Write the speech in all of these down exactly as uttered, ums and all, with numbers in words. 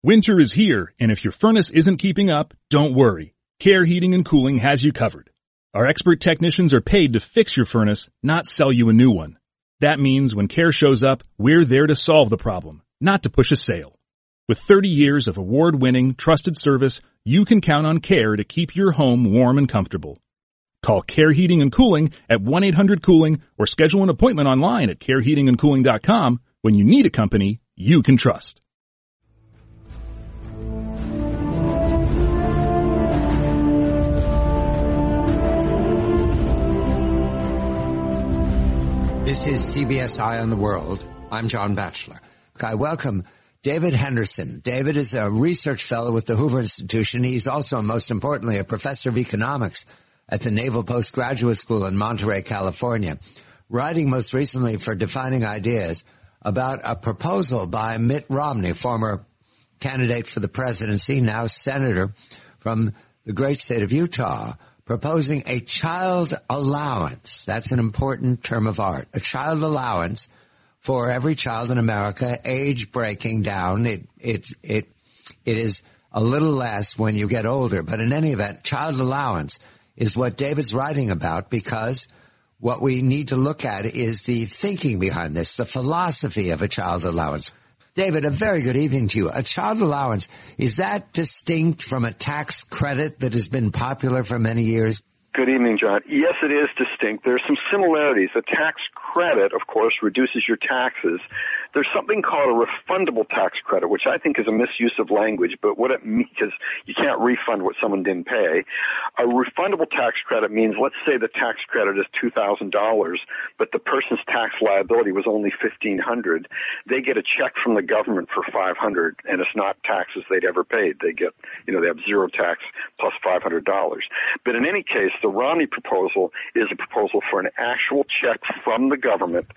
Winter is here, and if your furnace isn't keeping up, don't worry. Care Heating and Cooling has you covered. Our expert technicians are paid to fix your furnace, not sell you a new one. That means when Care shows up, we're there to solve the problem, not to push a sale. With thirty years of award-winning, trusted service, you can count on Care to keep your home warm and comfortable. Call Care Heating and Cooling at one eight hundred cooling or schedule an appointment online at care heating and cooling dot com when you need a company you can trust. This is C B S Eye on the World. I'm John Batchelor. I welcome David Henderson. David is a research fellow with the Hoover Institution. He's also, most importantly, a professor of economics at the Naval Postgraduate School in Monterey, California, writing most recently for Defining Ideas about a proposal by Mitt Romney, former candidate for the presidency, now senator from the great state of Utah, proposing a child allowance. That's an important term of art. A child allowance for every child in America, age breaking down. It, it, it, it is a little less when you get older. But in any event, child allowance is what David's writing about, because what we need to look at is the thinking behind this, the philosophy of a child allowance. David, a very good evening to you. A child allowance, is that distinct from a tax credit that has been popular for many years? Good evening, John. Yes, it is distinct. There's some similarities. A tax credit, of course, reduces your taxes. There's something called a refundable tax credit, which I think is a misuse of language, but what it means, because you can't refund what someone didn't pay. A refundable tax credit means, let's say the tax credit is two thousand dollars, but the person's tax liability was only fifteen hundred dollars. They get a check from the government for five hundred dollars, and it's not taxes they'd ever paid. They get, you know, they have zero tax plus five hundred dollars. But in any case, the Romney proposal is a proposal for an actual check from the government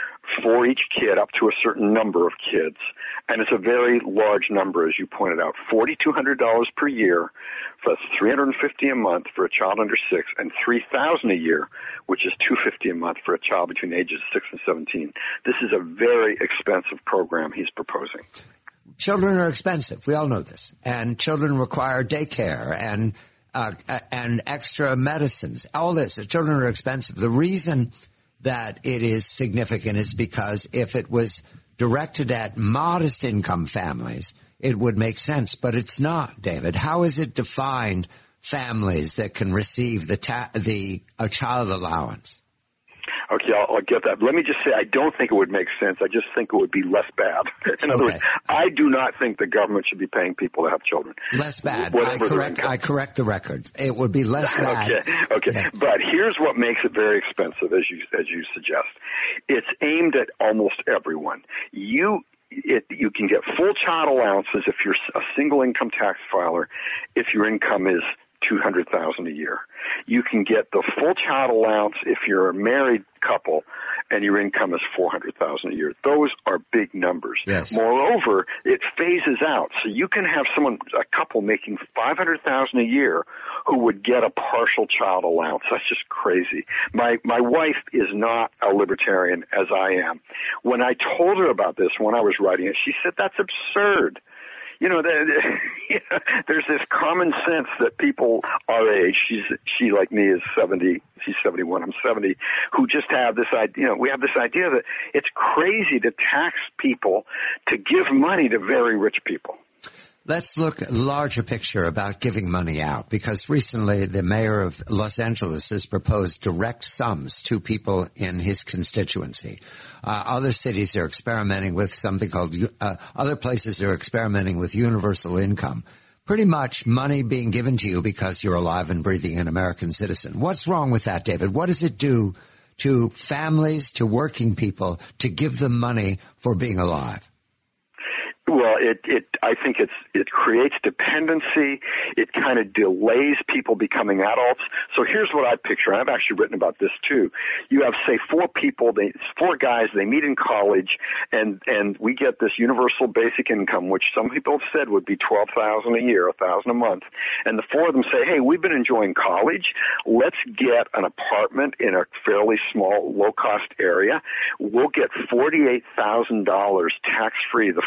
for each kid, up to a certain number of kids. And it's a very large number, as you pointed out, four thousand two hundred dollars per year. That's three hundred fifty dollars a month for a child under six, and three thousand dollars a year, which is two hundred fifty dollars a month for a child between the ages of six and seventeen. This is a very expensive program he's proposing. Children are expensive. We all know this. And children require daycare and uh, and extra medicines. All this. Children are expensive. The reason that it is significant is because if it was directed at modest income families, it would make sense, but it's not, David. How is it defined, families that can receive the ta- the a child allowance? Okay, I'll, I'll get that. Let me just say, I don't think it would make sense. I just think it would be less bad. In other Okay. words, I do not think the government should be paying people to have children. Less bad. I Whatever their correct. income. I correct the record. It would be less bad. Okay, okay. Yeah. But here's what makes it very expensive, as you as you suggest. It's aimed at almost everyone. You it you can get full child allowances if you're a single income tax filer, if your income is two hundred thousand dollars a year. You can get the full child allowance if you're a married couple and your income is four hundred thousand dollars a year. Those are big numbers. Yes. Moreover, it phases out. So you can have someone, a couple making five hundred thousand dollars a year who would get a partial child allowance. That's just crazy. My my wife is not a libertarian as I am. When I told her about this when I was writing it, she said, that's absurd. You know, there's this common sense that people our age, she's, she like me is seventy, she's seventy-one, I'm seventy, who just have this idea, you know, we have this idea that it's crazy to tax people to give money to very rich people. Let's look at a larger picture about giving money out, because recently the mayor of Los Angeles has proposed direct sums to people in his constituency. Uh, other cities are experimenting with something called, uh, other places are experimenting with universal income. Pretty much money being given to you because you're alive and breathing an American citizen. What's wrong with that, David? What does it do to families, to working people, to give them money for being alive? Well, it, it, I think it's, it creates dependency. It kind of delays people becoming adults. So here's what I picture. I've actually written about this too. You have, say, four people, they, four guys, they meet in college, and, and we get this universal basic income, which some people have said would be twelve thousand dollars a year, one thousand dollars a month. And the four of them say, hey, we've been enjoying college. Let's get an apartment in a fairly small, low-cost area. We'll get forty-eight thousand dollars tax-free, the four of us.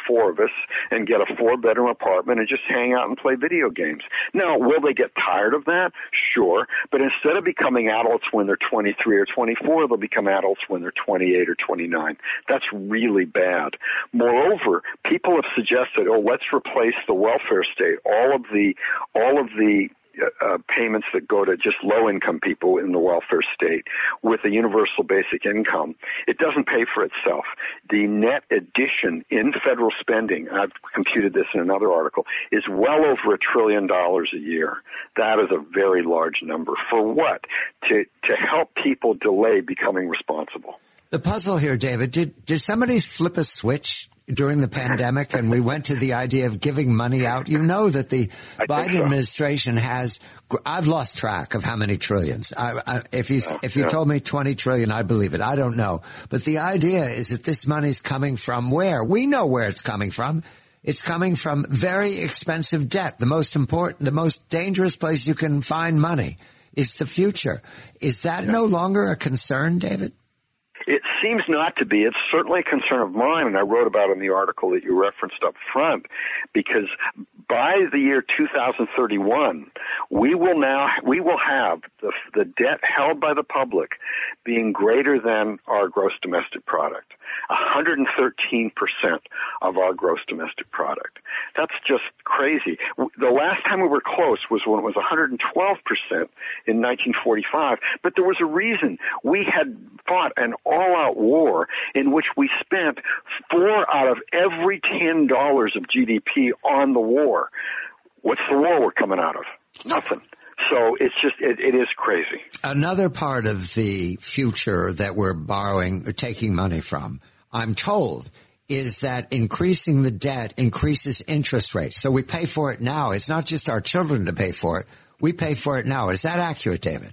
Paris and get a four-bedroom apartment and just hang out and play video games. Now, will they get tired of that? Sure. But instead of becoming adults when they're twenty-three or twenty-four, they'll become adults when they're twenty-eight or twenty-nine. That's really bad. Moreover, people have suggested, oh, let's replace the welfare state. All of the, all of the Uh, payments that go to just low-income people in the welfare state with a universal basic income. It doesn't pay for itself. The net addition in federal spending, I've computed this in another article, is well over a trillion dollars a year. That is a very large number. For what? To to help people delay becoming responsible. The puzzle here, David, did did somebody flip a switch during the pandemic and we went to the idea of giving money out? You know that the I Biden so. administration has, I've lost track of how many trillions. I, I, if you, yeah, if you yeah. told me twenty trillion, I'd believe it. I don't know. But the idea is that this money's coming from where? We know where it's coming from. It's coming from very expensive debt. The most important, the most dangerous place you can find money is the future. Is that yeah. no longer a concern, David? It seems not to be. It's certainly a concern of mine, and I wrote about it in the article that you referenced up front, because by the year two thousand thirty-one, we will now we will have the, the debt held by the public being greater than our gross domestic product, one hundred thirteen percent of our gross domestic product. That's just crazy. The last time we were close was when it was one hundred twelve percent in nineteen forty-five, but there was a reason. We had fought an all-out war in which we spent four out of every ten dollars of G D P on the war. What's the war we're coming out of? Nothing. So it's just, it, it is crazy. Another part of the future that we're borrowing or taking money from, I'm told, is that increasing the debt increases interest rates. So we pay for it now. It's not just our children to pay for it. We pay for it now. Is that accurate, David?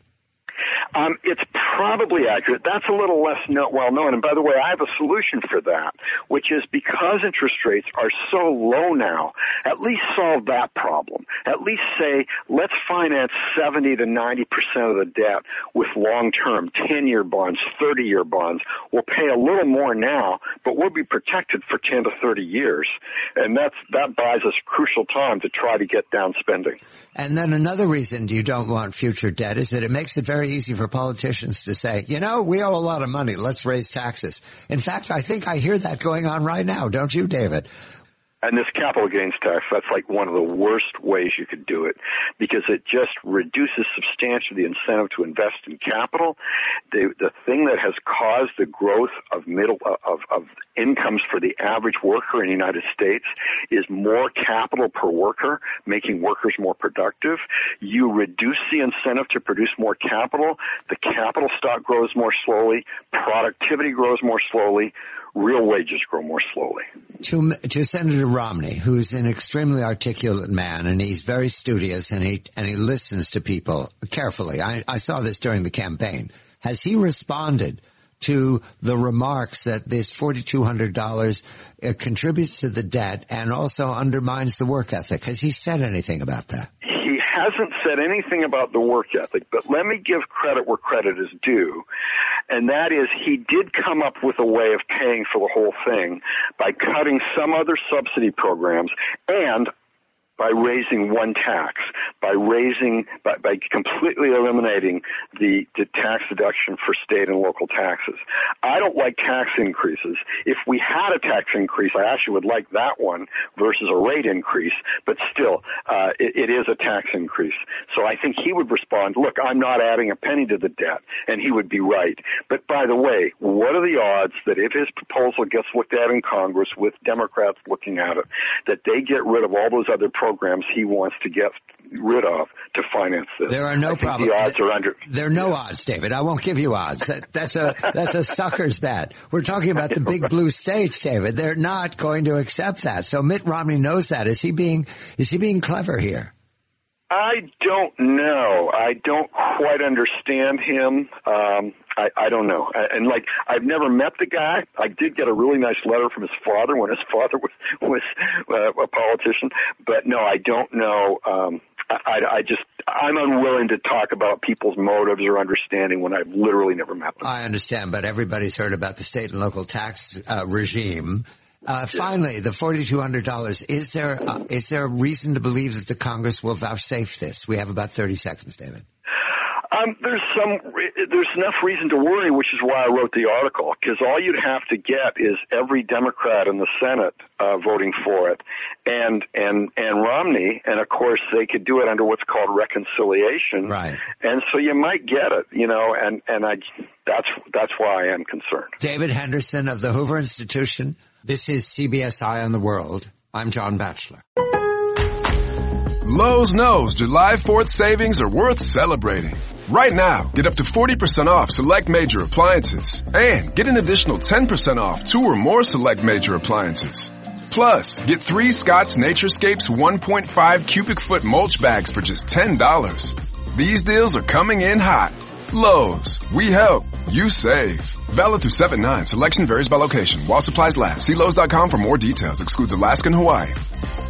Um, it's probably accurate. That's a little less no- well known. And by the way, I have a solution for that, which is because interest rates are so low now, at least solve that problem. At least say, let's finance seventy to ninety percent of the debt with long-term ten-year bonds, thirty-year bonds. We'll pay a little more now, but we'll be protected for ten to thirty years. And that's, that buys us crucial time to try to get down spending. And then another reason you don't want future debt is that it makes it very easy for politicians to say, you know, we owe a lot of money. Let's raise taxes. In fact, I think I hear that going on right now. Don't you, David? And this capital gains tax, that's like one of the worst ways you could do it, because it just reduces substantially the incentive to invest in capital. The, the thing that has caused the growth of middle of, of incomes for the average worker in the United States is more capital per worker, making workers more productive. You reduce the incentive to produce more capital. The capital stock grows more slowly. Productivity grows more slowly. Real wages grow more slowly. To, to Senator Romney, who's an extremely articulate man, and he's very studious, and he and he listens to people carefully. I, I saw this during the campaign. Has he responded to the remarks that this four thousand two hundred dollars uh, contributes to the debt and also undermines the work ethic? Has he said anything about that? He hasn't said anything about the work ethic, but let me give credit where credit is due. And that is, he did come up with a way of paying for the whole thing by cutting some other subsidy programs and by raising one tax, by raising, by, by completely eliminating the, the tax deduction for state and local taxes. I don't like tax increases. If we had a tax increase, I actually would like that one versus a rate increase, but still, uh, it, it is a tax increase. So I think he would respond, look, I'm not adding a penny to the debt, and he would be right. But by the way, what are the odds that if his proposal gets looked at in Congress with Democrats looking at it, that they get rid of all those other programs he wants to get rid of to finance this? There are no problems. The odds are under. There are no yeah. odds, David. I won't give you odds. That, that's a that's a sucker's bet. We're talking about the big blue states, David. They're not going to accept that. So Mitt Romney knows that. Is he being is he being clever here? I don't know. I don't quite understand him. Um, I, I don't know. And like, I've never met the guy. I did get a really nice letter from his father when his father was was uh, a politician. But no, I don't know. Um, I, I just, I'm unwilling to talk about people's motives or understanding when I've literally never met them. I understand, but everybody's heard about the state and local tax uh, regime. Uh, finally, the forty-two hundred dollars. Is there uh, is there a reason to believe that the Congress will vouchsafe this? We have about thirty seconds, David. Um, there's some, there's enough reason to worry, which is why I wrote the article, because all you'd have to get is every Democrat in the Senate uh, voting for it, and and and Romney, and of course they could do it under what's called reconciliation, right? And so you might get it, you know, and and I, that's that's why I am concerned. David Henderson of the Hoover Institution. This is C B S Eye on the World. I'm John Batchelor. Lowe's knows July fourth savings are worth celebrating. Right now, get up to forty percent off select major appliances and get an additional ten percent off two or more select major appliances. Plus, get three Scott's Naturescapes one point five cubic foot mulch bags for just ten dollars. These deals are coming in hot. Lowe's, we help, you save. Valid through seven nine. Selection varies by location. While supplies last. See Lowe's dot com for more details. Excludes Alaska and Hawaii.